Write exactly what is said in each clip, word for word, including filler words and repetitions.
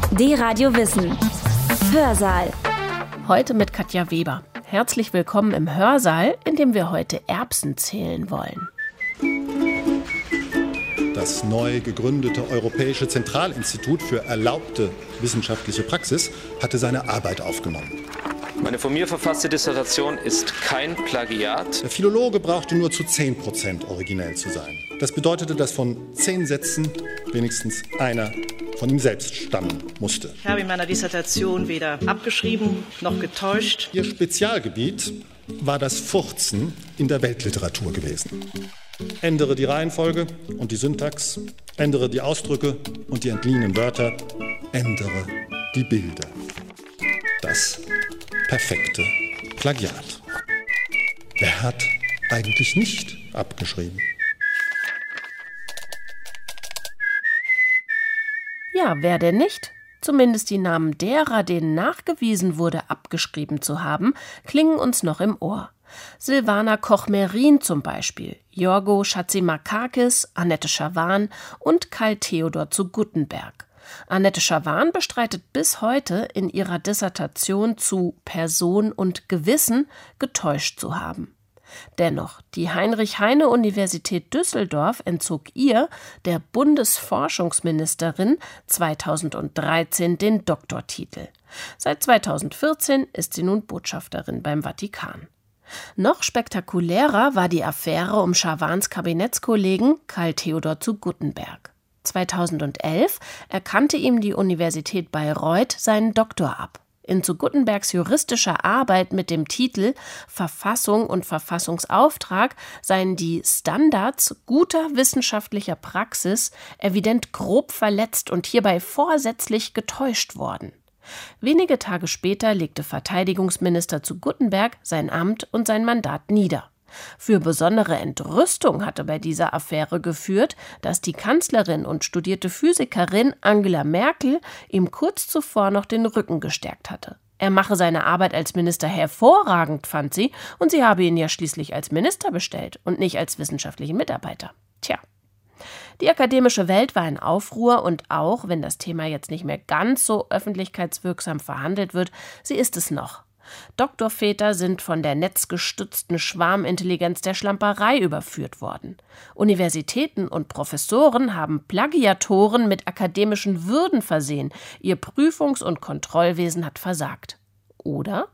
D-Radio Wissen. Hörsaal. Heute mit Katja Weber. Herzlich willkommen im Hörsaal, in dem wir heute Erbsen zählen wollen. Das neu gegründete Europäische Zentralinstitut für erlaubte wissenschaftliche Praxis hatte seine Arbeit aufgenommen. Meine von mir verfasste Dissertation ist kein Plagiat. Der Philologe brauchte nur zu zehn Prozent originell zu sein. Das bedeutete, dass von zehn Sätzen wenigstens einer von ihm selbst stammen musste. Ich habe in meiner Dissertation weder abgeschrieben noch getäuscht. Ihr Spezialgebiet war das Furzen in der Weltliteratur gewesen. Ändere die Reihenfolge und die Syntax, ändere die Ausdrücke und die entliehenen Wörter, ändere die Bilder. Das perfekte Plagiat. Wer hat eigentlich nicht abgeschrieben? Ja, wer denn nicht? Zumindest die Namen derer, denen nachgewiesen wurde, abgeschrieben zu haben, klingen uns noch im Ohr. Silvana Koch-Merin zum Beispiel, Yorgo Chatzimarkakis, Annette Schawan und Karl Theodor zu Guttenberg. Annette Schawan bestreitet bis heute, in ihrer Dissertation zu Person und Gewissen getäuscht zu haben. Dennoch, die Heinrich-Heine-Universität Düsseldorf entzog ihr, der Bundesforschungsministerin, zweitausenddreizehn den Doktortitel. Seit zweitausendvierzehn ist sie nun Botschafterin beim Vatikan. Noch spektakulärer war die Affäre um Schawans Kabinettskollegen Karl Theodor zu Guttenberg. zweitausendelf erkannte ihm die Universität Bayreuth seinen Doktor ab. In zu Guttenbergs juristischer Arbeit mit dem Titel Verfassung und Verfassungsauftrag seien die Standards guter wissenschaftlicher Praxis evident grob verletzt und hierbei vorsätzlich getäuscht worden. Wenige Tage später legte Verteidigungsminister zu Guttenberg sein Amt und sein Mandat nieder. Für besondere Entrüstung hatte bei dieser Affäre geführt, dass die Kanzlerin und studierte Physikerin Angela Merkel ihm kurz zuvor noch den Rücken gestärkt hatte. Er mache seine Arbeit als Minister hervorragend, fand sie, und sie habe ihn ja schließlich als Minister bestellt und nicht als wissenschaftlichen Mitarbeiter. Tja. Die akademische Welt war in Aufruhr und auch, wenn das Thema jetzt nicht mehr ganz so öffentlichkeitswirksam verhandelt wird, sie ist es noch. Doktorväter sind von der netzgestützten Schwarmintelligenz der Schlamperei überführt worden. Universitäten und Professoren haben Plagiatoren mit akademischen Würden versehen. Ihr Prüfungs- und Kontrollwesen hat versagt. Oder?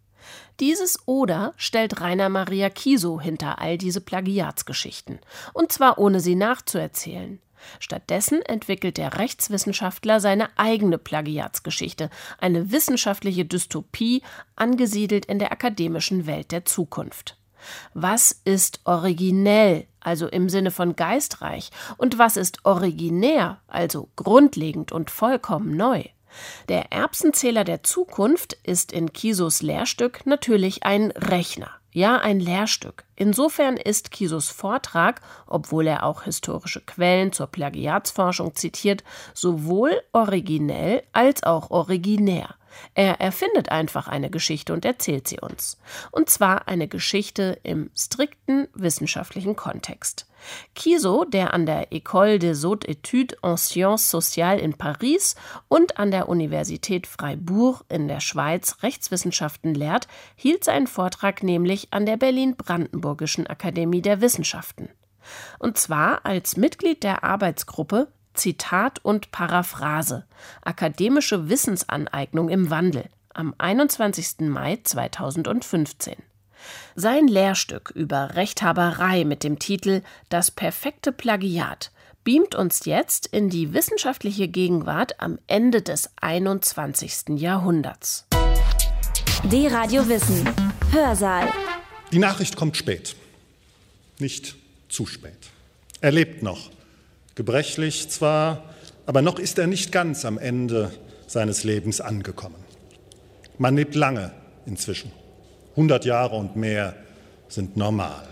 Dieses Oder stellt Rainer Maria Kiso hinter all diese Plagiatsgeschichten. Und zwar ohne sie nachzuerzählen. Stattdessen entwickelt der Rechtswissenschaftler seine eigene Plagiatsgeschichte, eine wissenschaftliche Dystopie, angesiedelt in der akademischen Welt der Zukunft. Was ist originell, also im Sinne von geistreich, und was ist originär, also grundlegend und vollkommen neu? Der Erbsenzähler der Zukunft ist in Kisos Lehrstück natürlich ein Rechner. Ja, ein Lehrstück. Insofern ist Kisos Vortrag, obwohl er auch historische Quellen zur Plagiatsforschung zitiert, sowohl originell als auch originär. Er erfindet einfach eine Geschichte und erzählt sie uns. Und zwar eine Geschichte im strikten wissenschaftlichen Kontext. Kiso, der an der École des Hautes Études en Sciences Sociales in Paris und an der Universität Freiburg in der Schweiz Rechtswissenschaften lehrt, hielt seinen Vortrag nämlich an der Berlin-Brandenburgischen Akademie der Wissenschaften. Und zwar als Mitglied der Arbeitsgruppe Zitat und Paraphrase – Akademische Wissensaneignung im Wandel am einundzwanzigsten Mai zweitausendfünfzehn. Sein Lehrstück über Rechthaberei mit dem Titel »Das perfekte Plagiat« beamt uns jetzt in die wissenschaftliche Gegenwart am Ende des einundzwanzigsten Jahrhunderts. D-Radio Wissen. Hörsaal. Die Nachricht kommt spät. Nicht zu spät. Er lebt noch. Gebrechlich zwar, aber noch ist er nicht ganz am Ende seines Lebens angekommen. Man lebt lange inzwischen. hundert Jahre und mehr sind normal.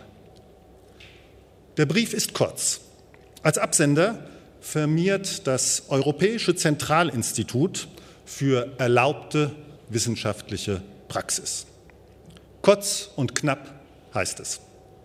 Der Brief ist kurz. Als Absender firmiert das Europäische Zentralinstitut für erlaubte wissenschaftliche Praxis. Kurz und knapp heißt es: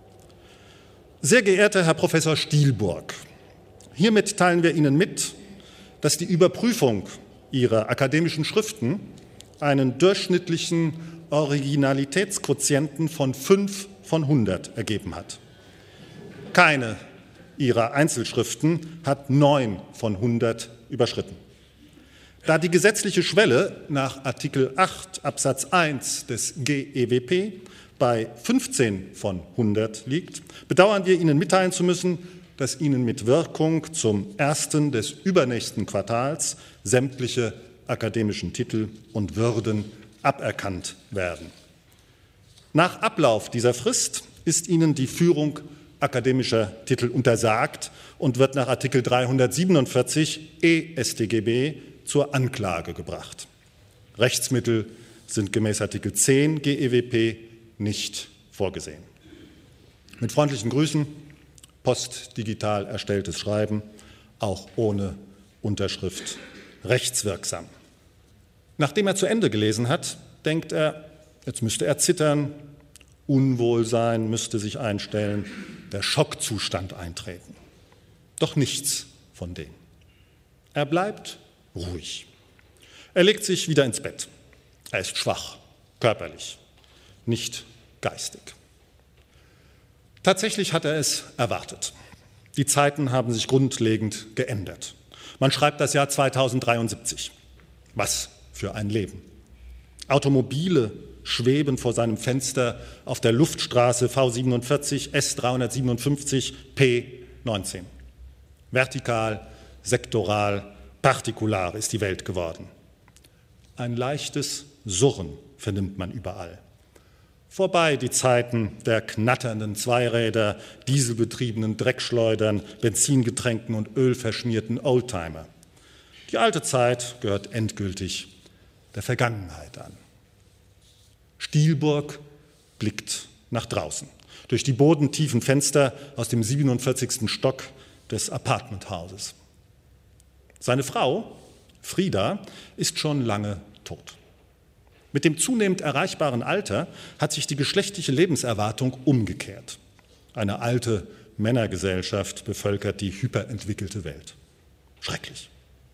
Sehr geehrter Herr Professor Stielburg, hiermit teilen wir Ihnen mit, dass die Überprüfung ihrer akademischen Schriften einen durchschnittlichen Originalitätsquotienten von fünf von hundert ergeben hat. Keine ihrer Einzelschriften hat neun von hundert überschritten. Da die gesetzliche Schwelle nach Artikel acht Absatz eins des G E W P bei fünfzehn von hundert liegt, bedauern wir Ihnen mitteilen zu müssen, dass Ihnen mit Wirkung zum ersten des übernächsten Quartals sämtliche akademischen Titel und Würden aberkannt werden. Nach Ablauf dieser Frist ist Ihnen die Führung akademischer Titel untersagt und wird nach Artikel dreihundertsiebenundvierzig E S t G B zur Anklage gebracht. Rechtsmittel sind gemäß Artikel zehn G E W P nicht vorgesehen. Mit freundlichen Grüßen, postdigital erstelltes Schreiben, auch ohne Unterschrift rechtswirksam. Nachdem er zu Ende gelesen hat, denkt er, jetzt müsste er zittern, Unwohlsein müsste sich einstellen, der Schockzustand eintreten. Doch nichts von dem. Er bleibt ruhig. Er legt sich wieder ins Bett. Er ist schwach, körperlich, nicht geistig. Tatsächlich hat er es erwartet. Die Zeiten haben sich grundlegend geändert. Man schreibt das Jahr zweitausenddreiundsiebzig. Was für ein Leben. Automobile schweben vor seinem Fenster auf der Luftstraße V siebenundvierzig S dreihundertsiebenundfünfzig P neunzehn. Vertikal, sektoral, partikular ist die Welt geworden. Ein leichtes Surren vernimmt man überall. Vorbei die Zeiten der knatternden Zweiräder, dieselbetriebenen Dreckschleudern, benzingetränkten und ölverschmierten Oldtimer. Die alte Zeit gehört endgültig der Vergangenheit an. Stielburg blickt nach draußen, durch die bodentiefen Fenster aus dem siebenundvierzigsten Stock des Apartmenthauses. Seine Frau, Frieda, ist schon lange tot. Mit dem zunehmend erreichbaren Alter hat sich die geschlechtliche Lebenserwartung umgekehrt. Eine alte Männergesellschaft bevölkert die hyperentwickelte Welt. Schrecklich.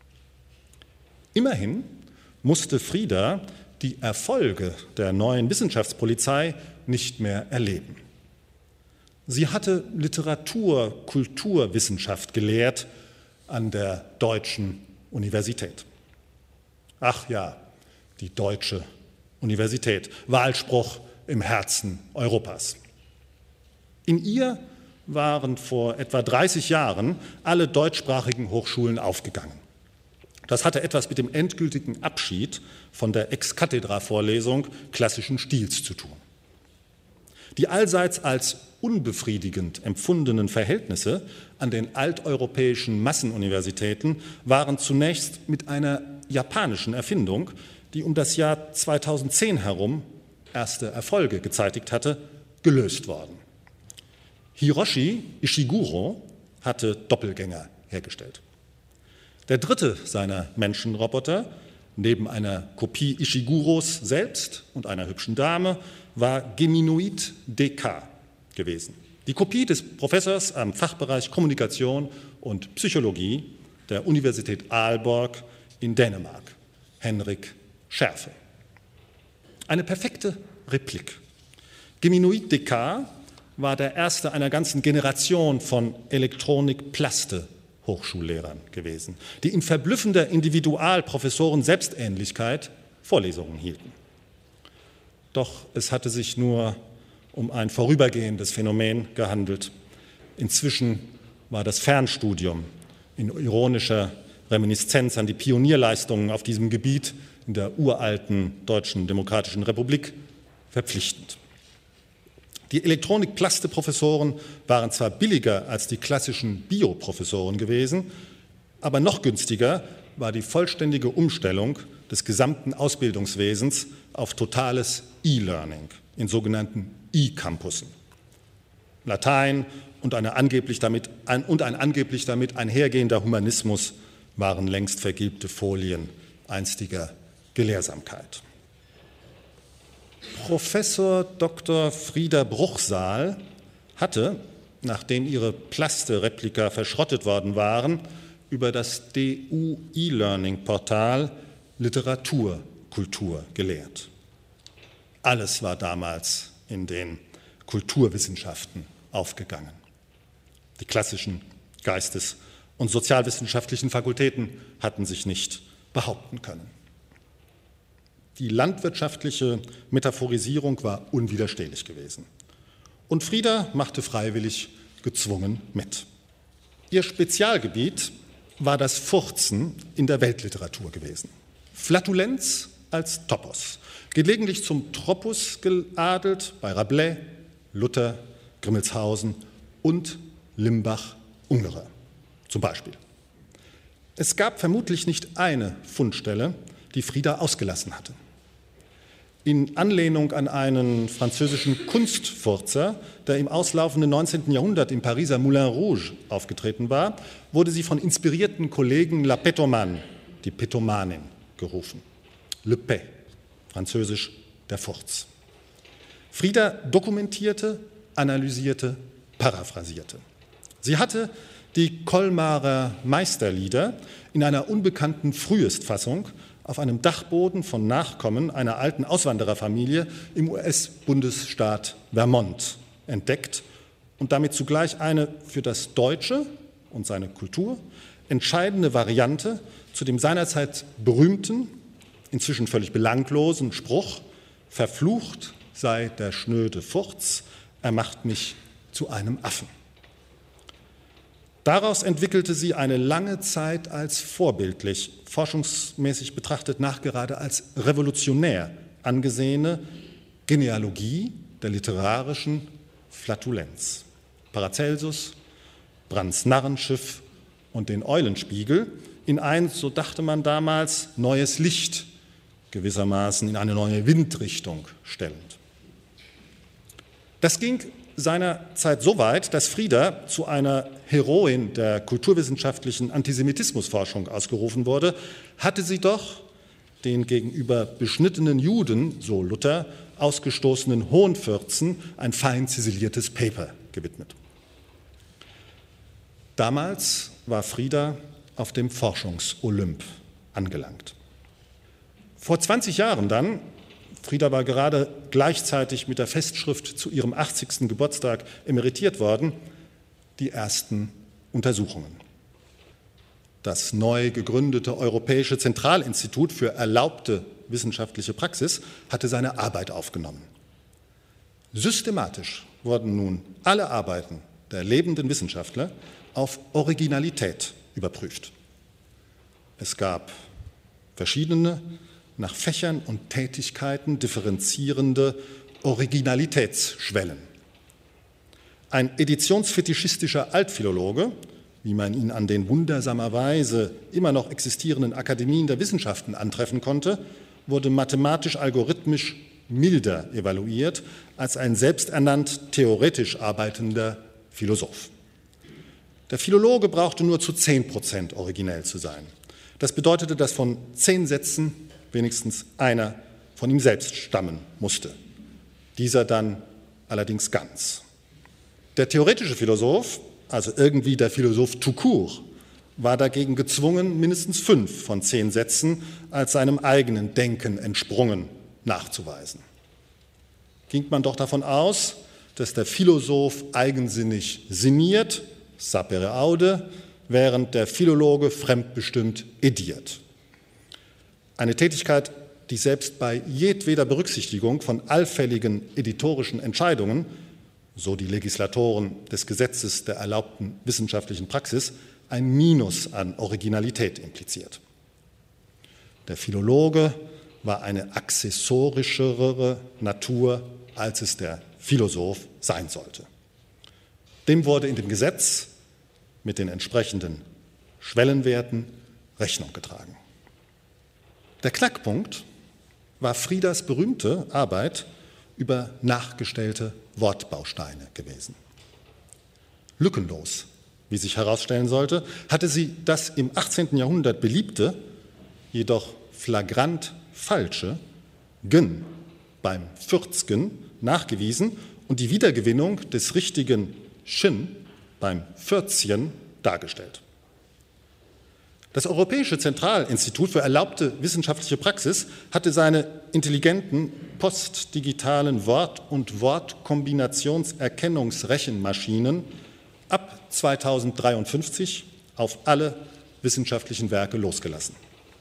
Immerhin musste Frieda die Erfolge der neuen Wissenschaftspolizei nicht mehr erleben. Sie hatte Literatur, Kulturwissenschaft gelehrt an der Deutschen Universität. Ach ja, die Deutsche Universität, Wahlspruch im Herzen Europas. In ihr waren vor etwa dreißig Jahren alle deutschsprachigen Hochschulen aufgegangen. Das hatte etwas mit dem endgültigen Abschied von der Ex-Cathedra-Vorlesung klassischen Stils zu tun. Die allseits als unbefriedigend empfundenen Verhältnisse an den alteuropäischen Massenuniversitäten waren zunächst mit einer japanischen Erfindung, die um das Jahr zweitausendzehn herum erste Erfolge gezeitigt hatte, gelöst worden. Hiroshi Ishiguro hatte Doppelgänger hergestellt. Der dritte seiner Menschenroboter, neben einer Kopie Ishiguros selbst und einer hübschen Dame, war Geminoid D K gewesen. Die Kopie des Professors am Fachbereich Kommunikation und Psychologie der Universität Aalborg in Dänemark, Henrik Schärfe. Eine perfekte Replik. Geminoid D K war der erste einer ganzen Generation von Elektronik-Plaste Hochschullehrern gewesen, die in verblüffender Individualprofessoren Selbstähnlichkeit Vorlesungen hielten. Doch es hatte sich nur um ein vorübergehendes Phänomen gehandelt. Inzwischen war das Fernstudium in ironischer Reminiszenz an die Pionierleistungen auf diesem Gebiet in der uralten Deutschen Demokratischen Republik verpflichtend. Die Elektronik-Plaste-Professoren waren zwar billiger als die klassischen Bioprofessoren gewesen, aber noch günstiger war die vollständige Umstellung des gesamten Ausbildungswesens auf totales E-Learning in sogenannten E-Campussen. Latein und, eine angeblich damit, ein, und ein angeblich damit einhergehender Humanismus waren längst vergilbte Folien einstiger Gelehrsamkeit. Professor Doktor Frieda Bruchsal hatte, nachdem ihre Plaste-Replika verschrottet worden waren, über das D U E-Learning-Portal Literaturkultur gelehrt. Alles war damals in den Kulturwissenschaften aufgegangen. Die klassischen Geistes- und sozialwissenschaftlichen Fakultäten hatten sich nicht behaupten können. Die landwirtschaftliche Metaphorisierung war unwiderstehlich gewesen. Und Frida machte freiwillig gezwungen mit. Ihr Spezialgebiet war das Furzen in der Weltliteratur gewesen. Flatulenz als Topos, gelegentlich zum Tropus geadelt bei Rabelais, Luther, Grimmelshausen und Limbach-Ungerer zum Beispiel. Es gab vermutlich nicht eine Fundstelle, die Frida ausgelassen hatte. In Anlehnung an einen französischen Kunstfurzer, der im auslaufenden neunzehnten Jahrhundert im Pariser Moulin Rouge aufgetreten war, wurde sie von inspirierten Kollegen La Petomane, die Petomanin, gerufen. Le Pet, französisch der Furz. Frida dokumentierte, analysierte, paraphrasierte. Sie hatte die Kolmarer Meisterlieder in einer unbekannten Frühestfassung auf einem Dachboden von Nachkommen einer alten Auswandererfamilie im U S-Bundesstaat Vermont entdeckt und damit zugleich eine für das Deutsche und seine Kultur entscheidende Variante zu dem seinerzeit berühmten, inzwischen völlig belanglosen Spruch: Verflucht sei der schnöde Furz, er macht mich zu einem Affen. Daraus entwickelte sie eine lange Zeit als vorbildlich, forschungsmäßig betrachtet nachgerade als revolutionär angesehene Genealogie der literarischen Flatulenz. Paracelsus, Brandts Narrenschiff und den Eulenspiegel in ein, so dachte man damals, neues Licht, gewissermaßen in eine neue Windrichtung stellend. Das ging seinerzeit so weit, dass Frida zu einer Heroin der kulturwissenschaftlichen Antisemitismusforschung ausgerufen wurde, hatte sie doch den gegenüber beschnittenen Juden, so Luther, ausgestoßenen Hohenfürzen ein fein ziseliertes Paper gewidmet. Damals war Frida auf dem Forschungsolymp angelangt. Vor zwanzig Jahren dann, Frida war gerade gleichzeitig mit der Festschrift zu ihrem achtzigsten Geburtstag emeritiert worden, die ersten Untersuchungen. Das neu gegründete Europäische Zentralinstitut für erlaubte wissenschaftliche Praxis hatte seine Arbeit aufgenommen. Systematisch wurden nun alle Arbeiten der lebenden Wissenschaftler auf Originalität überprüft. Es gab verschiedene, nach Fächern und Tätigkeiten differenzierende Originalitätsschwellen. Ein editionsfetischistischer Altphilologe, wie man ihn an den wundersamerweise immer noch existierenden Akademien der Wissenschaften antreffen konnte, wurde mathematisch-algorithmisch milder evaluiert als ein selbsternannt theoretisch arbeitender Philosoph. Der Philologe brauchte nur zu zehn Prozent originell zu sein. Das bedeutete, dass von zehn Sätzen wenigstens einer von ihm selbst stammen musste. Dieser dann allerdings ganz. Der theoretische Philosoph, also irgendwie der Philosoph tout court, war dagegen gezwungen, mindestens fünf von zehn Sätzen als seinem eigenen Denken entsprungen nachzuweisen. Ging man doch davon aus, dass der Philosoph eigensinnig sinniert, sapere aude, während der Philologe fremdbestimmt ediert. Eine Tätigkeit, die selbst bei jedweder Berücksichtigung von allfälligen editorischen Entscheidungen, so die Legislatoren des Gesetzes der erlaubten wissenschaftlichen Praxis, ein Minus an Originalität impliziert. Der Philologe war eine accessorischere Natur, als es der Philosoph sein sollte. Dem wurde in dem Gesetz mit den entsprechenden Schwellenwerten Rechnung getragen. Der Knackpunkt war Fridas berühmte Arbeit über nachgestellte Wortbausteine gewesen. Lückenlos, wie sich herausstellen sollte, hatte sie das im achtzehnten Jahrhundert beliebte, jedoch flagrant falsche Gen beim Fürzgen nachgewiesen und die Wiedergewinnung des richtigen Schen beim Fürzchen dargestellt. Das Europäische Zentralinstitut für erlaubte wissenschaftliche Praxis hatte seine intelligenten postdigitalen Wort- und Wortkombinationserkennungsrechenmaschinen ab zweitausenddreiundfünfzig auf alle wissenschaftlichen Werke losgelassen.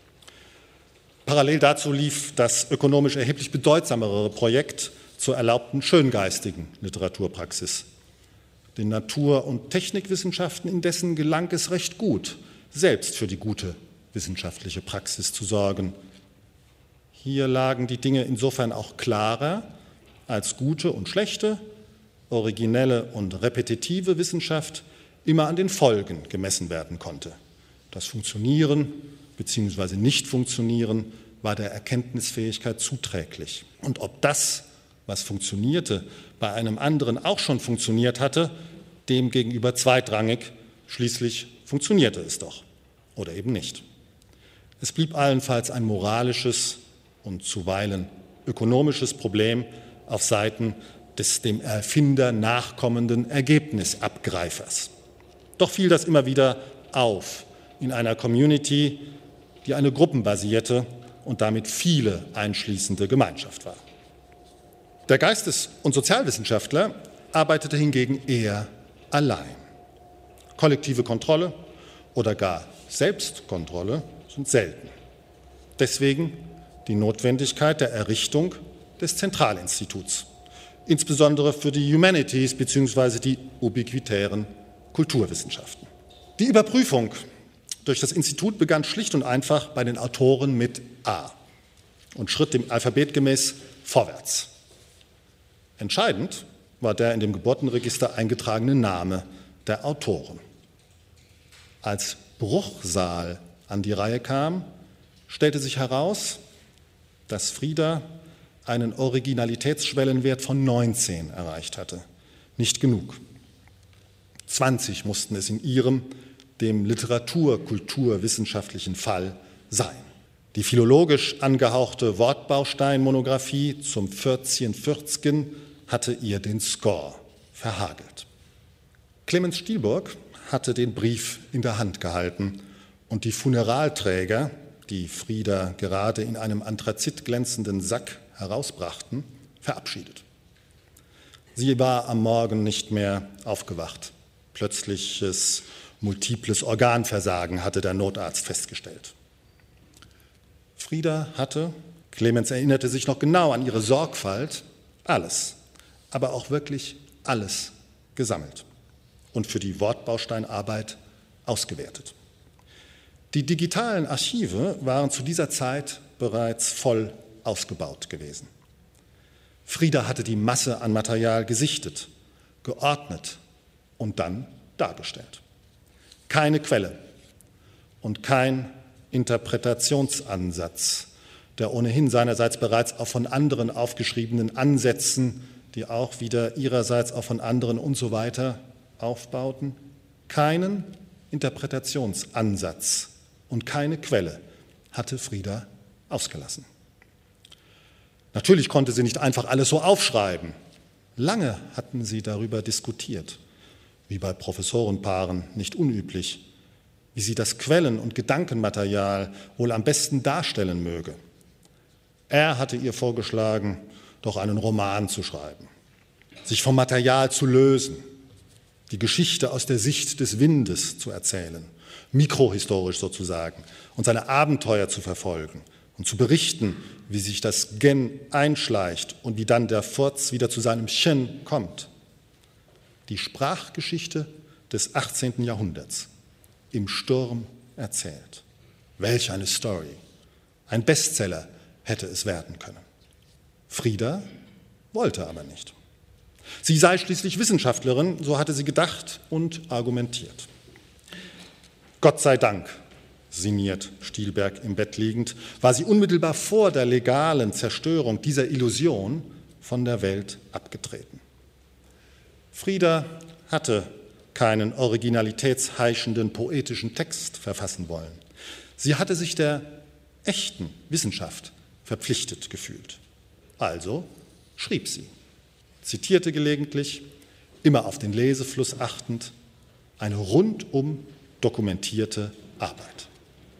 Parallel dazu lief das ökonomisch erheblich bedeutsamere Projekt zur erlaubten schöngeistigen Literaturpraxis. Den Natur- und Technikwissenschaften indessen gelang es recht gut, selbst für die gute wissenschaftliche Praxis zu sorgen. Hier lagen die Dinge insofern auch klarer, als gute und schlechte, originelle und repetitive Wissenschaft immer an den Folgen gemessen werden konnte. Das Funktionieren bzw. Nicht-Funktionieren war der Erkenntnisfähigkeit zuträglich. Und ob das, was funktionierte, bei einem anderen auch schon funktioniert hatte, demgegenüber zweitrangig. Schließlich funktionierte es doch oder eben nicht. Es blieb allenfalls ein moralisches und zuweilen ökonomisches Problem auf Seiten des dem Erfinder nachkommenden Ergebnisabgreifers. Doch fiel das immer wieder auf in einer Community, die eine gruppenbasierte und damit viele einschließende Gemeinschaft war. Der Geistes- und Sozialwissenschaftler arbeitete hingegen eher allein. Kollektive Kontrolle oder gar Selbstkontrolle sind selten. Deswegen die Notwendigkeit der Errichtung des Zentralinstituts, insbesondere für die Humanities bzw. die ubiquitären Kulturwissenschaften. Die Überprüfung durch das Institut begann schlicht und einfach bei den Autoren mit A und schritt dem Alphabet gemäß vorwärts. Entscheidend war der in dem Geburtenregister eingetragene Name der Autoren. Als Bruchsal an die Reihe kam, stellte sich heraus, dass Frieda einen Originalitätsschwellenwert von neunzehn erreicht hatte. Nicht genug. zwanzig mussten es in ihrem, dem literatur-kulturwissenschaftlichen Fall sein. Die philologisch angehauchte Wortbausteinmonographie zum vierzehn-vierzgen hatte ihr den Score verhagelt. Clemens Stielburg hatte den Brief in der Hand gehalten und die Funeralträger, die Frieda gerade in einem anthrazitglänzenden Sack herausbrachten, verabschiedet. Sie war am Morgen nicht mehr aufgewacht. Plötzliches multiples Organversagen hatte der Notarzt festgestellt. Frieda hatte, Clemens erinnerte sich noch genau an ihre Sorgfalt, alles, aber auch wirklich alles gesammelt und für die Wortbausteinarbeit ausgewertet. Die digitalen Archive waren zu dieser Zeit bereits voll ausgebaut gewesen. Frieda hatte die Masse an Material gesichtet, geordnet und dann dargestellt. Keine Quelle und kein Interpretationsansatz, der ohnehin seinerseits bereits auch von anderen aufgeschriebenen Ansätzen, die auch wieder ihrerseits auch von anderen und so weiter aufbauten, keinen Interpretationsansatz und keine Quelle hatte Frieda ausgelassen. Natürlich konnte sie nicht einfach alles so aufschreiben. Lange hatten sie darüber diskutiert, wie bei Professorenpaaren nicht unüblich, wie sie das Quellen- und Gedankenmaterial wohl am besten darstellen möge. Er hatte ihr vorgeschlagen, doch einen Roman zu schreiben, sich vom Material zu lösen, die Geschichte aus der Sicht des Windes zu erzählen, mikrohistorisch sozusagen, und seine Abenteuer zu verfolgen und zu berichten, wie sich das Gen einschleicht und wie dann der Furz wieder zu seinem Chen kommt. Die Sprachgeschichte des achtzehnten Jahrhunderts, im Sturm erzählt. Welch eine Story! Ein Bestseller hätte es werden können. Frieda wollte aber nicht. Sie sei schließlich Wissenschaftlerin, so hatte sie gedacht und argumentiert. Gott sei Dank, sinniert Stielberg im Bett liegend, war sie unmittelbar vor der legalen Zerstörung dieser Illusion von der Welt abgetreten. Frieda hatte keinen originalitätsheischenden poetischen Text verfassen wollen. Sie hatte sich der echten Wissenschaft verpflichtet gefühlt. Also schrieb sie, zitierte gelegentlich, immer auf den Lesefluss achtend, eine rundum dokumentierte Arbeit.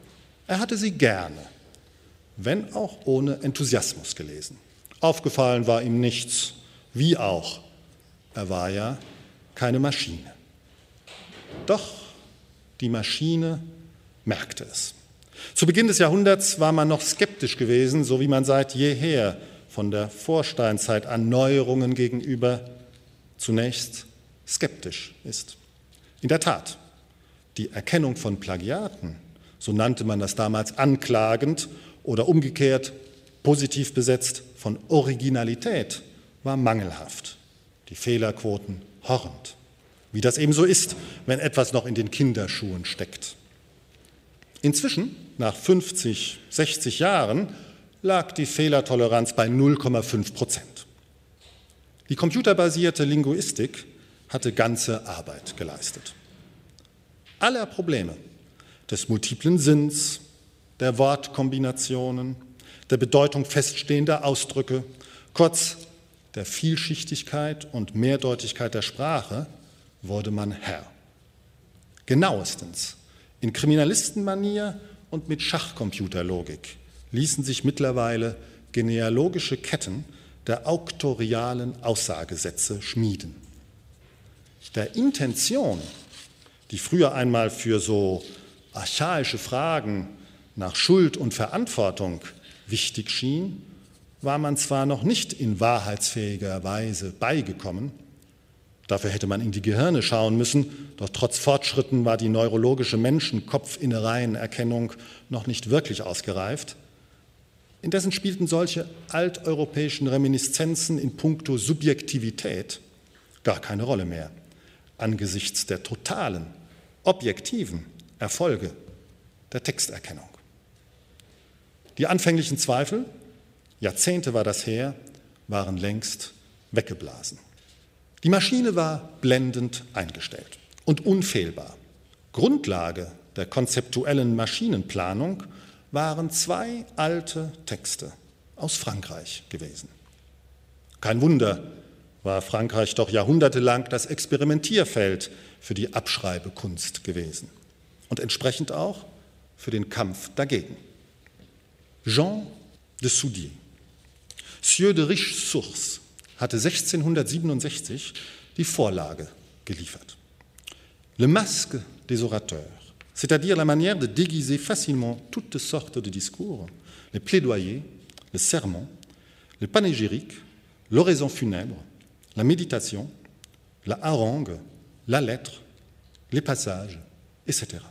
Er hatte sie gerne, wenn auch ohne Enthusiasmus gelesen. Aufgefallen war ihm nichts, wie auch. Er war ja keine Maschine. Doch die Maschine merkte es. Zu Beginn des Jahrhunderts war man noch skeptisch gewesen, so wie man seit jeher von der Vorsteinzeit an Neuerungen gegenüber zunächst skeptisch ist. In der Tat, die Erkennung von Plagiaten, so nannte man das damals anklagend oder umgekehrt positiv besetzt von Originalität, war mangelhaft, die Fehlerquoten horrend, wie das eben so ist, wenn etwas noch in den Kinderschuhen steckt. Inzwischen, nach fünfzig, sechzig Jahren, lag die Fehlertoleranz bei null Komma fünf Prozent. Die computerbasierte Linguistik hatte ganze Arbeit geleistet. Aller Probleme des multiplen Sinns, der Wortkombinationen, der Bedeutung feststehender Ausdrücke, kurz der Vielschichtigkeit und Mehrdeutigkeit der Sprache, wurde man Herr. Genauestens, in Kriminalistenmanier und mit Schachcomputerlogik ließen sich mittlerweile genealogische Ketten der auktorialen Aussagesätze schmieden. Der Intention, die früher einmal für so archaische Fragen nach Schuld und Verantwortung wichtig schien, war man zwar noch nicht in wahrheitsfähiger Weise beigekommen, dafür hätte man in die Gehirne schauen müssen, doch trotz Fortschritten war die neurologische Menschen-Kopf-Innereien-Erkennung noch nicht wirklich ausgereift. Indessen spielten solche alteuropäischen Reminiszenzen in puncto Subjektivität gar keine Rolle mehr, angesichts der totalen, objektiven Erfolge der Texterkennung. Die anfänglichen Zweifel, Jahrzehnte war das her, waren längst weggeblasen. Die Maschine war blendend eingestellt und unfehlbar. Grundlage der konzeptuellen Maschinenplanung waren zwei alte Texte aus Frankreich gewesen. Kein Wunder, war Frankreich doch jahrhundertelang das Experimentierfeld für die Abschreibekunst gewesen und entsprechend auch für den Kampf dagegen. Jean de Soudier, Sieur de Riches Sources, hatte sechzehnhundertsiebenundsechzig die Vorlage geliefert. Le masque des orateurs, c'est-à-dire la manière de déguiser facilement toutes sortes de discours, les plaidoyers, les sermons, les panégyriques, l'oraison funèbre, la méditation, la harangue, la lettre, les passages, et cetera.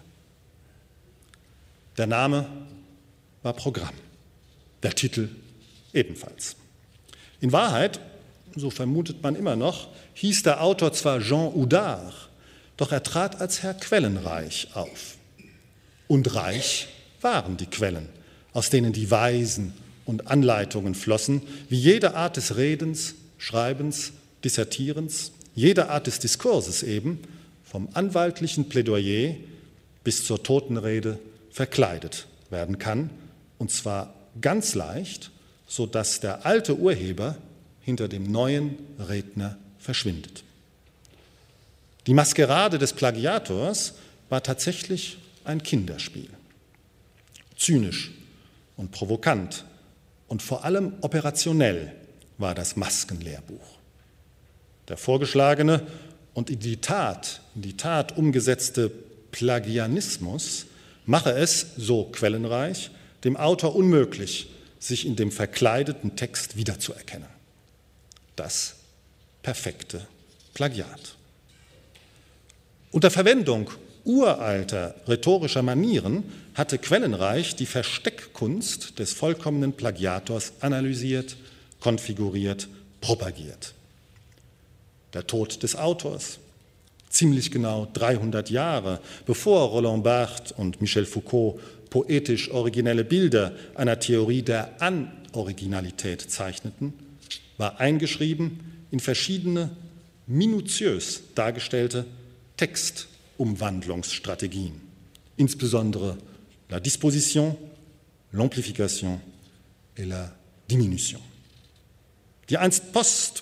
Der Name war Programm, der Titel ebenfalls. In Wahrheit, so vermutet man immer noch, hieß der Autor zwar Jean Oudard, doch er trat als Herr Quellenreich auf. Und reich waren die Quellen, aus denen die Weisen und Anleitungen flossen, wie jede Art des Redens, Schreibens, Dissertierens, jede Art des Diskurses eben, vom anwaltlichen Plädoyer bis zur Totenrede verkleidet werden kann, und zwar ganz leicht, sodass der alte Urheber hinter dem neuen Redner verschwindet. Die Maskerade des Plagiators war tatsächlich ein Kinderspiel. Zynisch und provokant und vor allem operationell war das Maskenlehrbuch. Der vorgeschlagene und in die Tat, in die Tat umgesetzte Plagianismus mache es, so Quellenreich, dem Autor unmöglich, sich in dem verkleideten Text wiederzuerkennen. Das perfekte Plagiat. Unter Verwendung uralter rhetorischer Manieren hatte Quellenreich die Versteckkunst des vollkommenen Plagiators analysiert, konfiguriert, propagiert. Der Tod des Autors, ziemlich genau dreihundert Jahre bevor Roland Barthes und Michel Foucault poetisch originelle Bilder einer Theorie der Anoriginalität zeichneten, war eingeschrieben in verschiedene minutiös dargestellte Textumwandlungsstrategien, insbesondere la disposition, l'amplification et la diminution. Die einst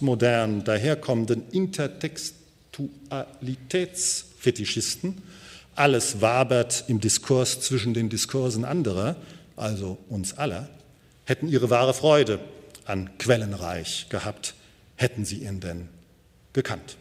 postmodern daherkommenden Intertextualitätsfetischisten alles wabert im Diskurs zwischen den Diskursen anderer, also uns aller, hätten ihre wahre Freude an Quellenreich gehabt, hätten sie ihn denn gekannt.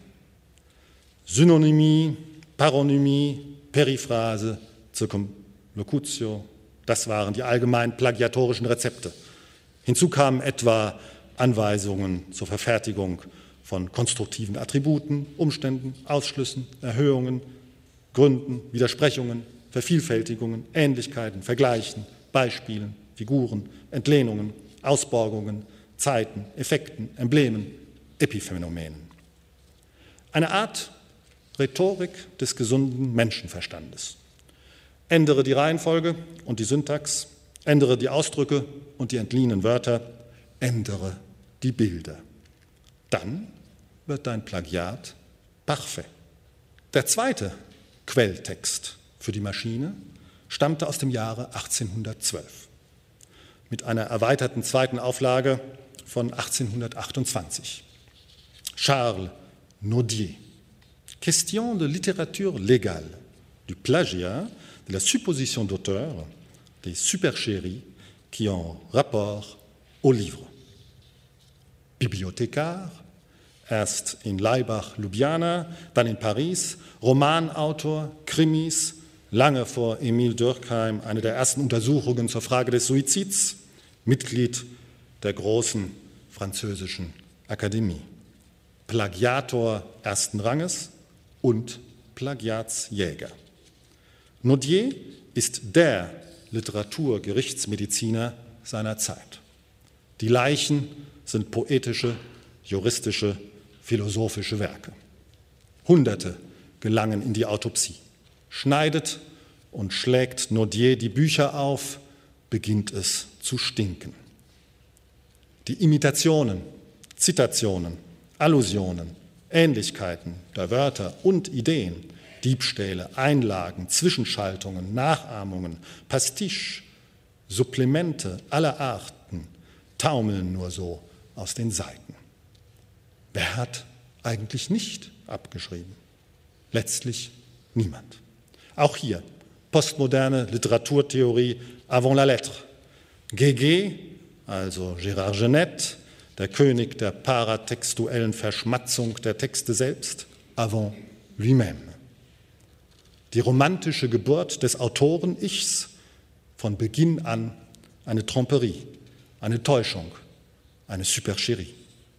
Synonymie, Paronymie, Periphrase, Circumlocutio, das waren die allgemein plagiatorischen Rezepte. Hinzu kamen etwa Anweisungen zur Verfertigung von konstruktiven Attributen, Umständen, Ausschlüssen, Erhöhungen, Gründen, Widersprechungen, Vervielfältigungen, Ähnlichkeiten, Vergleichen, Beispielen, Figuren, Entlehnungen, Ausborgungen, Zeiten, Effekten, Emblemen, Epiphänomenen. Eine Art Rhetorik des gesunden Menschenverstandes. Ändere die Reihenfolge und die Syntax, ändere die Ausdrücke und die entliehenen Wörter, ändere die Bilder. Dann wird dein Plagiat parfait. Der zweite Quelltext für die Maschine stammte aus dem Jahre achtzehnhundertzwölf mit einer erweiterten zweiten Auflage von achtzehnhundertachtundzwanzig. Charles Nodier. Question de littérature légale, du plagiat, de la supposition d'auteur, des supercheries qui ont rapport au livre. Bibliothekar, erst in Laibach, Ljubljana, dann in Paris, Romanautor, Krimis, lange vor Émile Durkheim eine der ersten Untersuchungen zur Frage des Suizids, Mitglied der großen französischen Akademie, Plagiator ersten Ranges und Plagiatsjäger. Nodier ist der Literaturgerichtsmediziner seiner Zeit. Die Leichen sind poetische, juristische, philosophische Werke. Hunderte gelangen in die Autopsie. Schneidet und schlägt Nodier die Bücher auf, beginnt es zu stinken. Die Imitationen, Zitationen, Allusionen, Ähnlichkeiten der Wörter und Ideen, Diebstähle, Einlagen, Zwischenschaltungen, Nachahmungen, Pastiche, Supplemente aller Arten taumeln nur so aus den Seiten. Wer hat eigentlich nicht abgeschrieben? Letztlich niemand. Auch hier postmoderne Literaturtheorie avant la lettre. Guégué, also Gérard Genette, der König der paratextuellen Verschmatzung der Texte selbst, avant lui-même. Die romantische Geburt des Autoren-Ichs, von Beginn an eine Tromperie, eine Täuschung, eine Supercherie.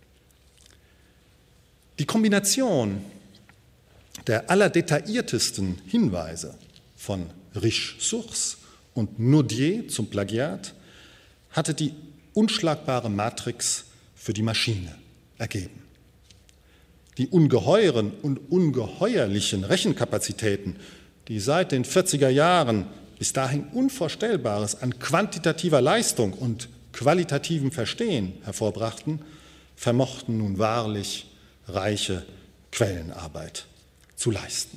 Die Kombination der allerdetailliertesten Hinweise von Riche-Source und Nodier zum Plagiat hatte die unschlagbare Matrix für die Maschine ergeben. Die ungeheuren und ungeheuerlichen Rechenkapazitäten, die seit den vierziger Jahren bis dahin Unvorstellbares an quantitativer Leistung und qualitativem Verstehen hervorbrachten, vermochten nun wahrlich reiche Quellenarbeit zu leisten.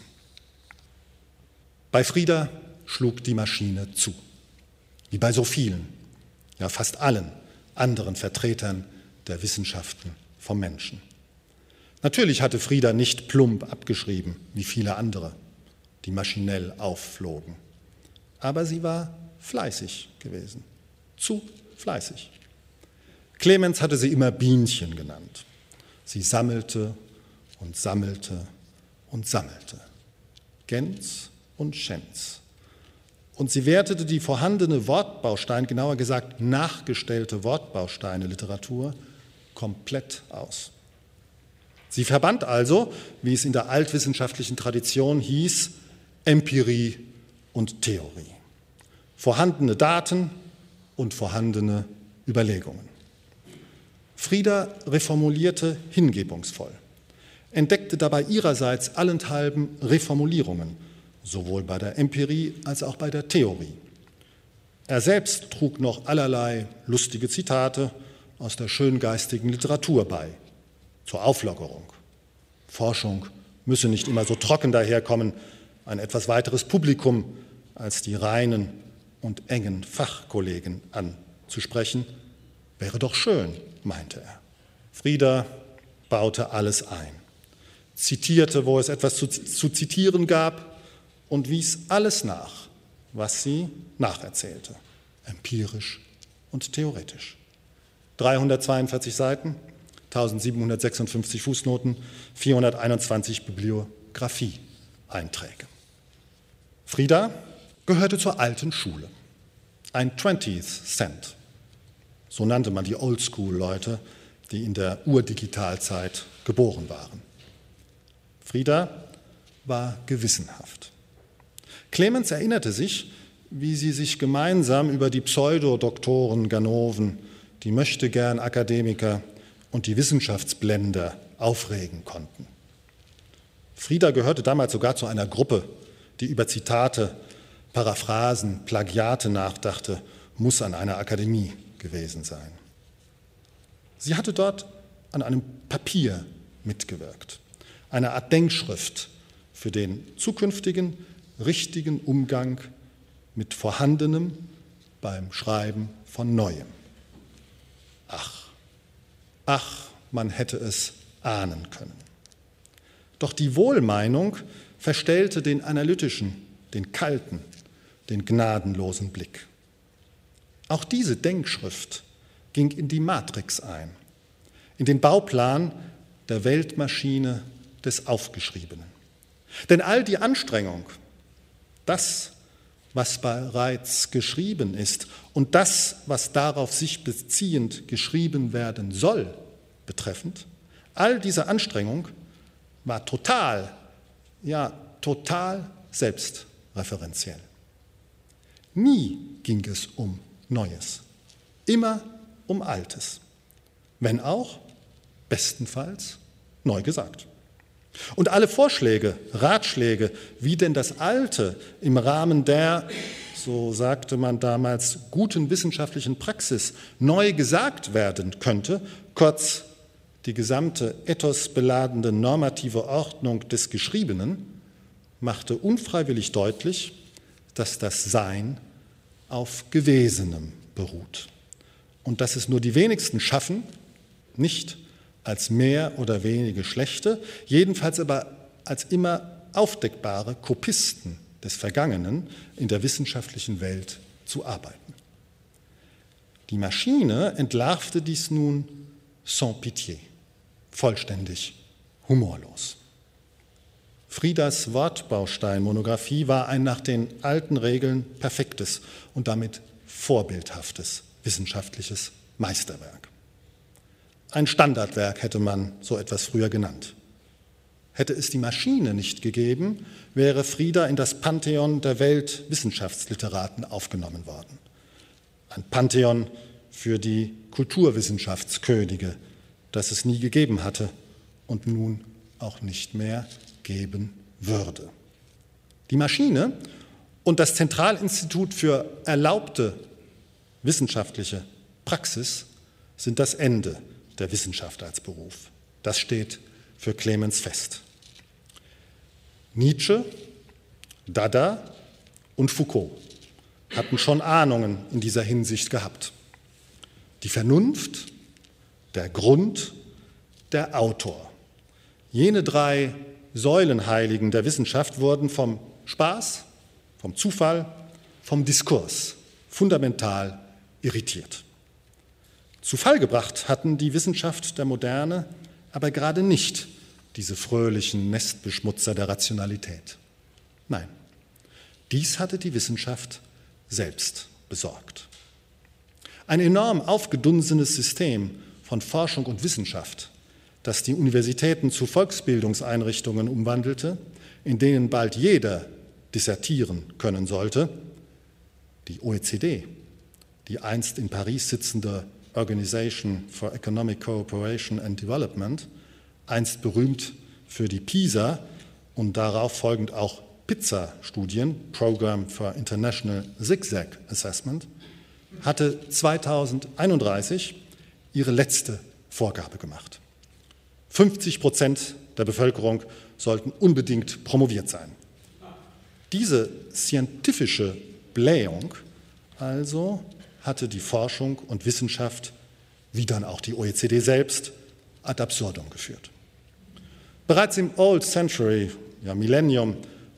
Bei Frieda schlug die Maschine zu, wie bei so vielen, ja fast allen anderen Vertretern der Wissenschaften vom Menschen. Natürlich hatte Frieda nicht plump abgeschrieben, wie viele andere, die maschinell aufflogen. Aber sie war fleißig gewesen, zu fleißig. Clemens hatte sie immer Bienchen genannt. Sie sammelte und sammelte und sammelte. Gens und Schens. Und sie wertete die vorhandene Wortbaustein, genauer gesagt nachgestellte Wortbausteine-Literatur, komplett aus. Sie verband also, wie es in der altwissenschaftlichen Tradition hieß, Empirie und Theorie. Vorhandene Daten und vorhandene Überlegungen. Frieda reformulierte hingebungsvoll, entdeckte dabei ihrerseits allenthalben Reformulierungen, sowohl bei der Empirie als auch bei der Theorie. Er selbst trug noch allerlei lustige Zitate aus der schöngeistigen Literatur bei, zur Auflockerung. Forschung müsse nicht immer so trocken daherkommen, ein etwas weiteres Publikum als die reinen und engen Fachkollegen anzusprechen, wäre doch schön, meinte er. Frieda baute alles ein, zitierte, wo es etwas zu, zu zitieren gab, und wies alles nach, was sie nacherzählte, empirisch und theoretisch. dreihundertzweiundvierzig Seiten, eintausendsiebenhundertsechsundfünfzig Fußnoten, vierhunderteinundzwanzig Bibliografie-Einträge. Frieda gehörte zur alten Schule, ein twentieth Cent. So nannte man die Oldschool-Leute, die in der Urdigitalzeit geboren waren. Frieda war gewissenhaft. Clemens erinnerte sich, wie sie sich gemeinsam über die Pseudodoktoren Ganoven, die Möchtegern-Akademiker und die Wissenschaftsblender aufregen konnten. Frieda gehörte damals sogar zu einer Gruppe, die über Zitate, Paraphrasen, Plagiate nachdachte, muss an einer Akademie gewesen sein. Sie hatte dort an einem Papier mitgewirkt, eine Art Denkschrift für den zukünftigen, richtigen Umgang mit Vorhandenem beim Schreiben von Neuem. Ach, ach, man hätte es ahnen können. Doch die Wohlmeinung verstellte den analytischen, den kalten, den gnadenlosen Blick. Auch diese Denkschrift ging in die Matrix ein, in den Bauplan der Weltmaschine des Aufgeschriebenen. Denn all die Anstrengung, das, was bereits geschrieben ist und das, was darauf sich beziehend geschrieben werden soll, betreffend, all diese Anstrengung war total, ja total selbstreferenziell. Nie ging es um Neues, immer um Altes, wenn auch bestenfalls neu gesagt. Und alle Vorschläge, Ratschläge, wie denn das Alte im Rahmen der, so sagte man damals, guten wissenschaftlichen Praxis neu gesagt werden könnte, kurz die gesamte ethosbeladene normative Ordnung des Geschriebenen, machte unfreiwillig deutlich, dass das Sein auf Gewesenem beruht und dass es nur die wenigsten schaffen, nicht als mehr oder wenige schlechte, jedenfalls aber als immer aufdeckbare Kopisten des Vergangenen in der wissenschaftlichen Welt zu arbeiten. Die Maschine entlarvte dies nun sans pitié, vollständig humorlos. Friedas Wortbaustein-Monographie war ein nach den alten Regeln perfektes und damit vorbildhaftes wissenschaftliches Meisterwerk. Ein Standardwerk hätte man so etwas früher genannt. Hätte es die Maschine nicht gegeben, wäre Frieda in das Pantheon der Weltwissenschaftsliteraten aufgenommen worden. Ein Pantheon für die Kulturwissenschaftskönige, das es nie gegeben hatte und nun auch nicht mehr geben würde. Die Maschine und das Zentralinstitut für erlaubte wissenschaftliche Praxis sind das Ende der Wissenschaft als Beruf. Das steht für Clemens fest. Nietzsche, Dada und Foucault hatten schon Ahnungen in dieser Hinsicht gehabt. Die Vernunft, der Grund, der Autor. Jene drei Säulenheiligen der Wissenschaft wurden vom Spaß, vom Zufall, vom Diskurs fundamental irritiert. Zu Fall gebracht hatten die Wissenschaft der Moderne aber gerade nicht diese fröhlichen Nestbeschmutzer der Rationalität. Nein, dies hatte die Wissenschaft selbst besorgt. Ein enorm aufgedunsenes System von Forschung und Wissenschaft, das die Universitäten zu Volksbildungseinrichtungen umwandelte, in denen bald jeder dissertieren können sollte. Die O E C D, die einst in Paris sitzende Organization for Economic Cooperation and Development, einst berühmt für die PISA und darauf folgend auch PIZZA-Studien, Program for International Zigzag Assessment, hatte zweitausendeinunddreißig ihre letzte Vorgabe gemacht. fünfzig Prozent der Bevölkerung sollten unbedingt promoviert sein. Diese scientifische Blähung also hatte die Forschung und Wissenschaft, wie dann auch die O E C D selbst, ad absurdum geführt. Bereits im Old Century, ja Millennium,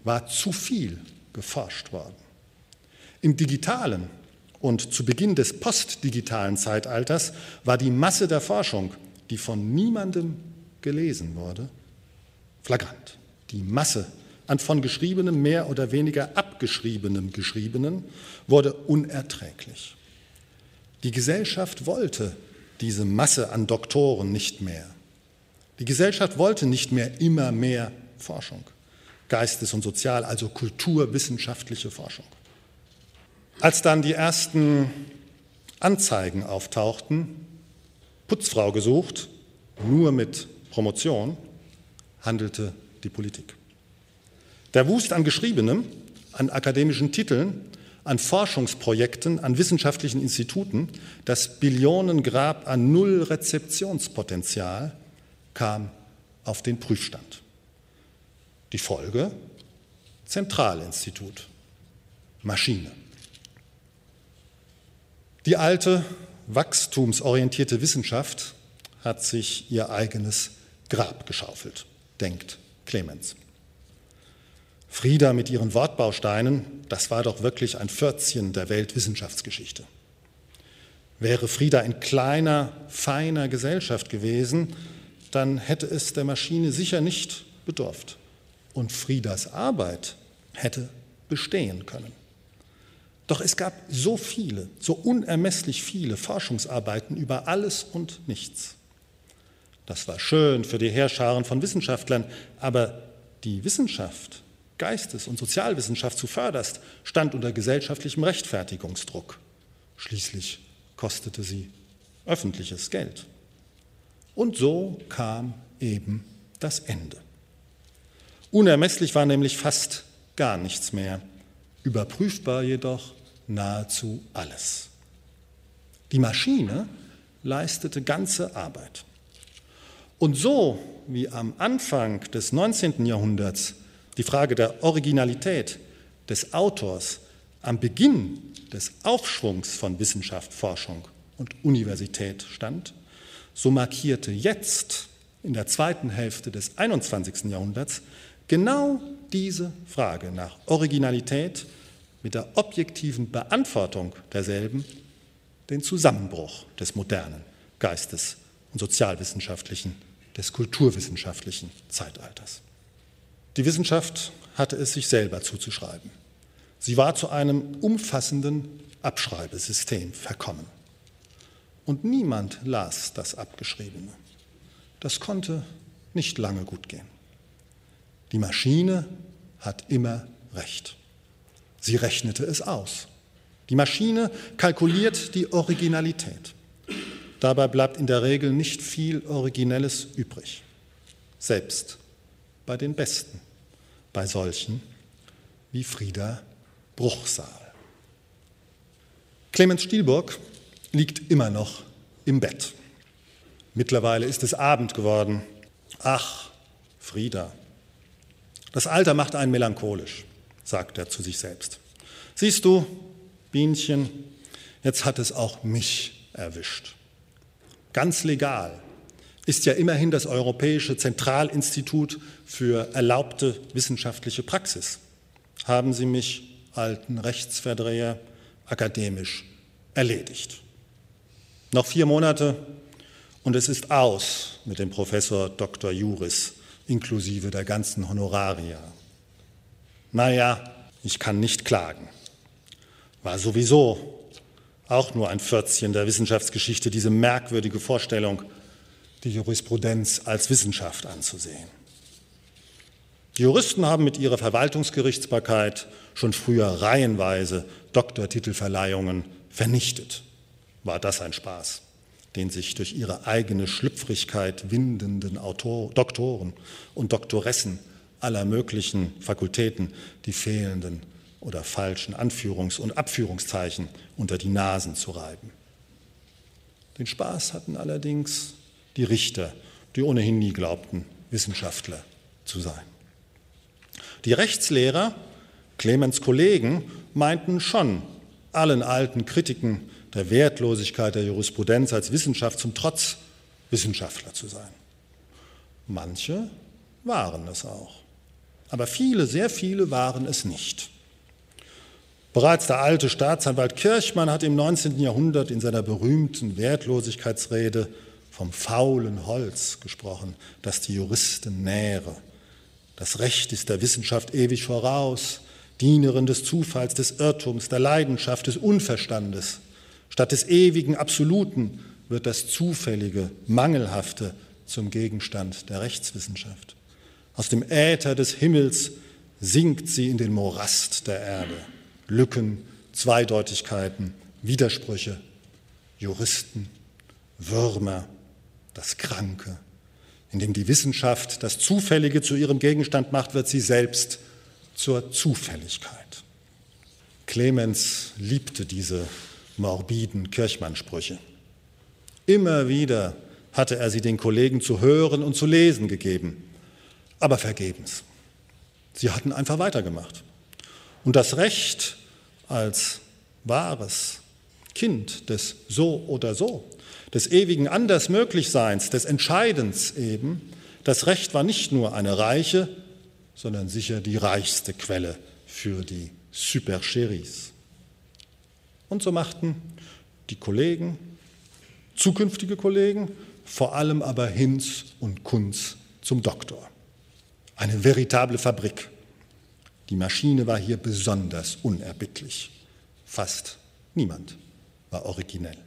war zu viel geforscht worden. Im digitalen und zu Beginn des postdigitalen Zeitalters war die Masse der Forschung, die von niemandem gelesen wurde, flagrant. Die Masse an von Geschriebenem, mehr oder weniger abgeschriebenem Geschriebenen wurde unerträglich. Die Gesellschaft wollte diese Masse an Doktoren nicht mehr. Die Gesellschaft wollte nicht mehr immer mehr Forschung, Geistes- und Sozial-, also kulturwissenschaftliche Forschung. Als dann die ersten Anzeigen auftauchten, Putzfrau gesucht, nur mit Promotion, handelte die Politik. Der Wust an Geschriebenem, an akademischen Titeln, an Forschungsprojekten, an wissenschaftlichen Instituten, das Billionengrab an Null-Rezeptionspotenzial kam auf den Prüfstand. Die Folge? Zentralinstitut, Maschine. Die alte, wachstumsorientierte Wissenschaft hat sich ihr eigenes Grab geschaufelt, denkt Clemens. Frieda mit ihren Wortbausteinen, das war doch wirklich ein Pförtchen der Weltwissenschaftsgeschichte. Wäre Frieda in kleiner, feiner Gesellschaft gewesen, dann hätte es der Maschine sicher nicht bedurft. Und Friedas Arbeit hätte bestehen können. Doch es gab so viele, so unermesslich viele Forschungsarbeiten über alles und nichts. Das war schön für die Heerscharen von Wissenschaftlern, aber die Wissenschaft, Geistes- und Sozialwissenschaft zuvörderst, stand unter gesellschaftlichem Rechtfertigungsdruck. Schließlich kostete sie öffentliches Geld. Und so kam eben das Ende. Unermesslich war nämlich fast gar nichts mehr, überprüfbar jedoch nahezu alles. Die Maschine leistete ganze Arbeit. Und so wie am Anfang des neunzehnten Jahrhunderts die Frage der Originalität des Autors am Beginn des Aufschwungs von Wissenschaft, Forschung und Universität stand, so markierte jetzt in der zweiten Hälfte des einundzwanzigsten Jahrhunderts genau diese Frage nach Originalität mit der objektiven Beantwortung derselben den Zusammenbruch des modernen Geistes- und sozialwissenschaftlichen, des kulturwissenschaftlichen Zeitalters. Die Wissenschaft hatte es sich selber zuzuschreiben. Sie war zu einem umfassenden Abschreibesystem verkommen. Und niemand las das Abgeschriebene. Das konnte nicht lange gut gehen. Die Maschine hat immer recht. Sie rechnete es aus. Die Maschine kalkuliert die Originalität. Dabei bleibt in der Regel nicht viel Originelles übrig. Selbst bei den Besten, bei solchen wie Frieda Bruchsal. Clemens Stielburg liegt immer noch im Bett. Mittlerweile ist es Abend geworden. Ach, Frieda. Das Alter macht einen melancholisch, sagt er zu sich selbst. Siehst du, Bienchen, jetzt hat es auch mich erwischt. Ganz legal ist ja immerhin das Europäische Zentralinstitut für erlaubte wissenschaftliche Praxis. Haben Sie mich, alten Rechtsverdreher, akademisch erledigt. Noch vier Monate und es ist aus mit dem Professor Doktor Juris, inklusive der ganzen Honoraria. Naja, ich kann nicht klagen. War sowieso auch nur ein Pförtchen der Wissenschaftsgeschichte, diese merkwürdige Vorstellung, die Jurisprudenz als Wissenschaft anzusehen. Die Juristen haben mit ihrer Verwaltungsgerichtsbarkeit schon früher reihenweise Doktortitelverleihungen vernichtet. War das ein Spaß, den sich durch ihre eigene Schlüpfrigkeit windenden Autor, Doktoren und Doktoressen aller möglichen Fakultäten die fehlenden oder falschen Anführungs- und Abführungszeichen unter die Nasen zu reiben. Den Spaß hatten allerdings die Richter, die ohnehin nie glaubten, Wissenschaftler zu sein. Die Rechtslehrer, Clemens Kollegen, meinten schon, allen alten Kritiken der Wertlosigkeit der Jurisprudenz als Wissenschaft zum Trotz Wissenschaftler zu sein. Manche waren es auch. aber viele, sehr viele waren es nicht. Bereits der alte Staatsanwalt Kirchmann hat im neunzehnten Jahrhundert in seiner berühmten Wertlosigkeitsrede vom faulen Holz gesprochen, das die Juristen nähre. Das Recht ist der Wissenschaft ewig voraus, Dienerin des Zufalls, des Irrtums, der Leidenschaft, des Unverstandes. Statt des ewigen Absoluten wird das Zufällige, Mangelhafte zum Gegenstand der Rechtswissenschaft. Aus dem Äther des Himmels sinkt sie in den Morast der Erde. Lücken, Zweideutigkeiten, Widersprüche, Juristen, Würmer, das Kranke. Indem die Wissenschaft das Zufällige zu ihrem Gegenstand macht, wird sie selbst zur Zufälligkeit. Clemens liebte diese morbiden Kirchmann-Sprüche. Immer wieder hatte er sie den Kollegen zu hören und zu lesen gegeben, aber vergebens. Sie hatten einfach weitergemacht. Und das Recht als wahres Kind des So oder So, des ewigen Andersmöglichseins, des Entscheidens eben, das Recht war nicht nur eine reiche, sondern sicher die reichste Quelle für die Supercheries. Und so machten die Kollegen, zukünftige Kollegen, vor allem aber Hinz und Kunz zum Doktor. Eine veritable Fabrik. Die Maschine war hier besonders unerbittlich. Fast niemand war originell.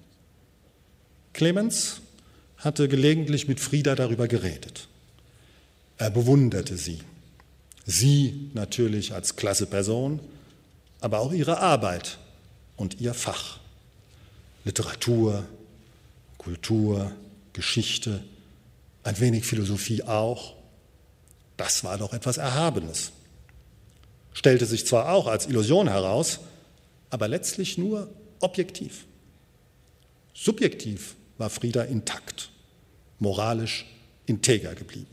Clemens hatte gelegentlich mit Frieda darüber geredet. Er bewunderte sie. Sie natürlich als klasse Person, aber auch ihre Arbeit und ihr Fach. Literatur, Kultur, Geschichte, ein wenig Philosophie auch. Das war doch etwas Erhabenes. Stellte sich zwar auch als Illusion heraus, aber letztlich nur objektiv. Subjektiv war Frieda intakt, moralisch integer geblieben.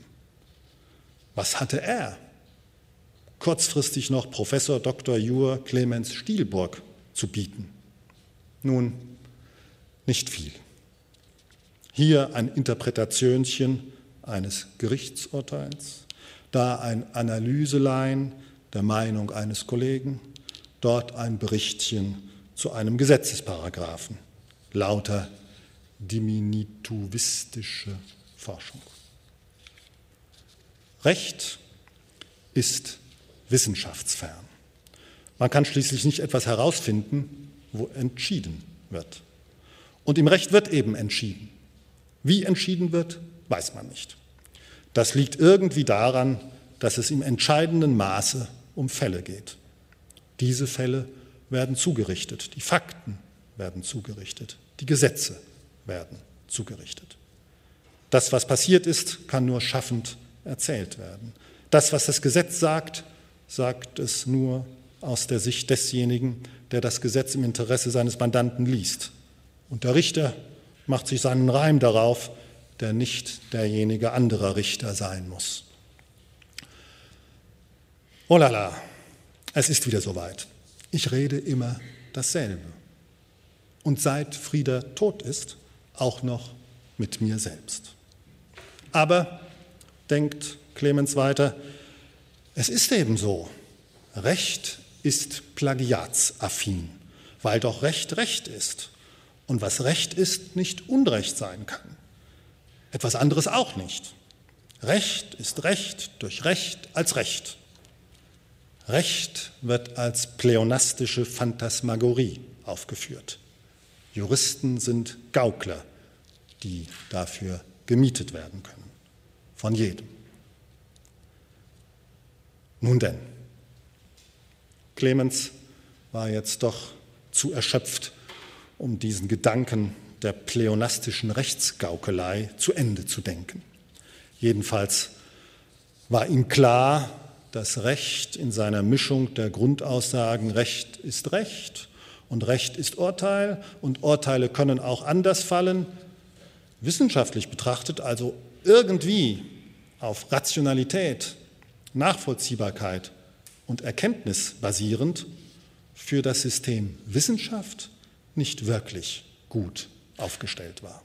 Was hatte er, kurzfristig noch Professor Doktor jur. Clemens Stielburg, zu bieten? Nun, nicht viel. Hier ein Interpretationchen eines Gerichtsurteils, da ein Analyselein der Meinung eines Kollegen, dort ein Berichtchen zu einem Gesetzesparagraphen, lauter diminutivistische Forschung. Recht ist wissenschaftsfern. Man kann schließlich nicht etwas herausfinden, wo entschieden wird. Und im Recht wird eben entschieden. Wie entschieden wird, weiß man nicht. Das liegt irgendwie daran, dass es im entscheidenden Maße um Fälle geht. Diese Fälle werden zugerichtet, die Fakten werden zugerichtet, die Gesetze werden zugerichtet. Das, was passiert ist, kann nur schaffend erzählt werden. Das, was das Gesetz sagt, sagt es nur aus der Sicht desjenigen, der das Gesetz im Interesse seines Mandanten liest. Und der Richter macht sich seinen Reim darauf, der nicht derjenige anderer Richter sein muss. Oh la la, es ist wieder soweit. Ich rede immer dasselbe. Und seit Frieda tot ist, auch noch mit mir selbst. Aber, denkt Clemens weiter, es ist eben so. Recht ist plagiatsaffin, weil doch Recht Recht ist. Und was Recht ist, nicht Unrecht sein kann. Etwas anderes auch nicht. Recht ist Recht durch Recht als Recht. Recht wird als pleonastische Phantasmagorie aufgeführt. Juristen sind Gaukler, die dafür gemietet werden können. Von jedem. Nun denn, Clemens war jetzt doch zu erschöpft, um diesen Gedanken der pleonastischen Rechtsgaukelei zu Ende zu denken. Jedenfalls war ihm klar, dass Recht in seiner Mischung der Grundaussagen Recht ist Recht und Recht ist Urteil und Urteile können auch anders fallen, wissenschaftlich betrachtet, also irgendwie auf Rationalität, Nachvollziehbarkeit und Erkenntnis basierend, für das System Wissenschaft nicht wirklich gut aufgestellt war.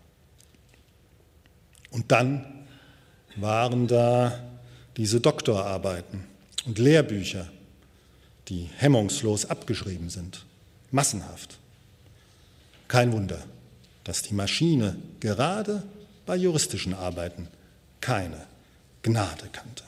Und dann waren da diese Doktorarbeiten und Lehrbücher, die hemmungslos abgeschrieben sind, massenhaft. Kein Wunder, dass die Maschine gerade bei juristischen Arbeiten keine Gnade kannte.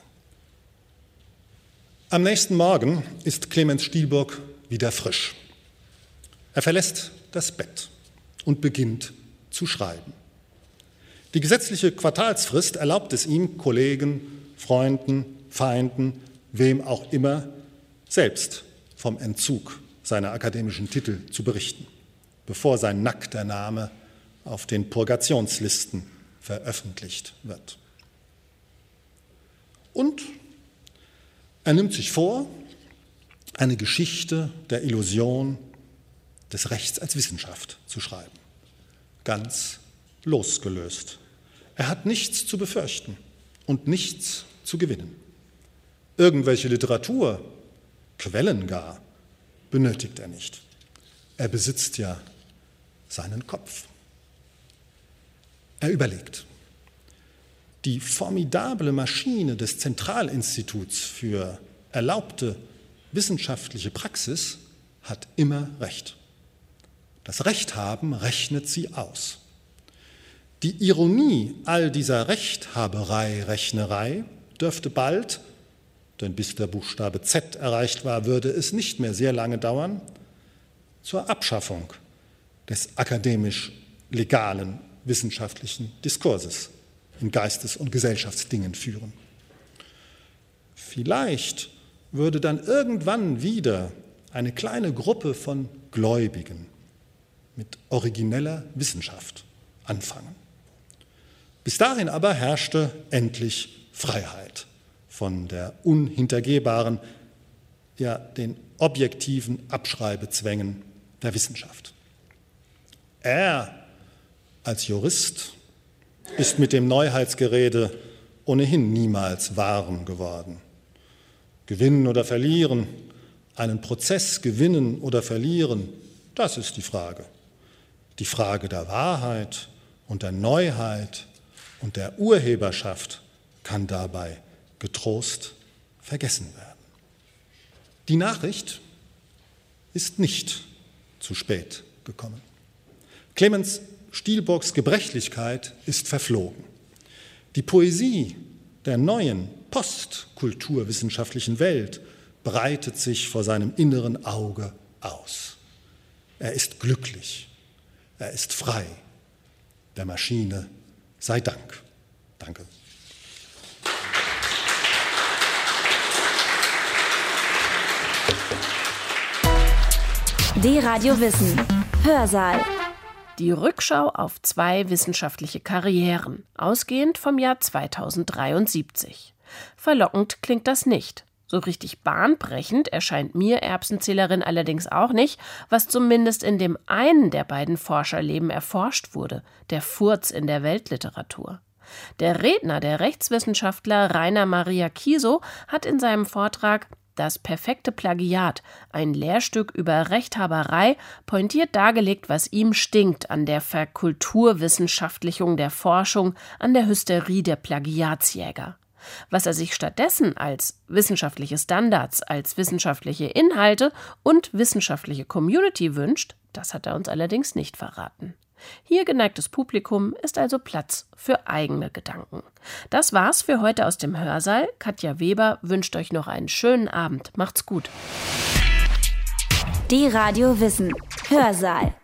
Am nächsten Morgen ist Clemens Stielburg wieder frisch. Er verlässt das Bett und beginnt zu schreiben. Die gesetzliche Quartalsfrist erlaubt es ihm, Kollegen, Freunden, Feinden, wem auch immer, selbst vom Entzug seiner akademischen Titel zu berichten, bevor sein nackter Name auf den Purgationslisten veröffentlicht wird. Und er nimmt sich vor, eine Geschichte der Illusion des Rechts als Wissenschaft zu schreiben, ganz losgelöst. Er hat nichts zu befürchten und nichts zu gewinnen. Irgendwelche Literatur, Quellen gar, benötigt er nicht. Er besitzt ja seinen Kopf. Er überlegt. Die formidable Maschine des Zentralinstituts für erlaubte wissenschaftliche Praxis hat immer Recht. Das Recht haben rechnet sie aus. Die Ironie all dieser Rechthaberei, Rechnerei dürfte bald, denn bis der Buchstabe Z erreicht war, würde es nicht mehr sehr lange dauern, zur Abschaffung des akademisch-legalen wissenschaftlichen Diskurses in Geistes- und Gesellschaftsdingen führen. Vielleicht würde dann irgendwann wieder eine kleine Gruppe von Gläubigen mit origineller Wissenschaft anfangen. Bis dahin aber herrschte endlich Freiheit von der unhintergehbaren, ja den objektiven Abschreibezwängen der Wissenschaft. Er als Jurist ist mit dem Neuheitsgerede ohnehin niemals warm geworden. Gewinnen oder verlieren, einen Prozess gewinnen oder verlieren, das ist die Frage. Die Frage der Wahrheit und der Neuheit und der Urheberschaft kann dabei getrost vergessen werden. Die Nachricht ist nicht zu spät gekommen. Clemens Stielburgs Gebrechlichkeit ist verflogen. Die Poesie der neuen postkulturwissenschaftlichen Welt breitet sich vor seinem inneren Auge aus. Er ist glücklich, er ist frei. Der Maschine sei Dank. Danke. D-Radio Wissen. Hörsaal. Die Rückschau auf zwei wissenschaftliche Karrieren, ausgehend vom Jahr zweitausenddreiundsiebzig. Verlockend klingt das nicht. So richtig bahnbrechend erscheint mir Erbsenzählerin allerdings auch nicht, was zumindest in dem einen der beiden Forscherleben erforscht wurde, der Furz in der Weltliteratur. Der Redner, der Rechtswissenschaftler Rainer Maria Kiesow, hat in seinem Vortrag Das perfekte Plagiat, ein Lehrstück über Rechthaberei, pointiert dargelegt, was ihm stinkt an der Verkulturwissenschaftlichung der Forschung, an der Hysterie der Plagiatsjäger. Was er sich stattdessen als wissenschaftliche Standards, als wissenschaftliche Inhalte und wissenschaftliche Community wünscht, das hat er uns allerdings nicht verraten. Hier, geneigtes Publikum, ist also Platz für eigene Gedanken. Das war's für heute aus dem Hörsaal. Katja Weber wünscht euch noch einen schönen Abend. Macht's gut. D-Radio Wissen. Hörsaal.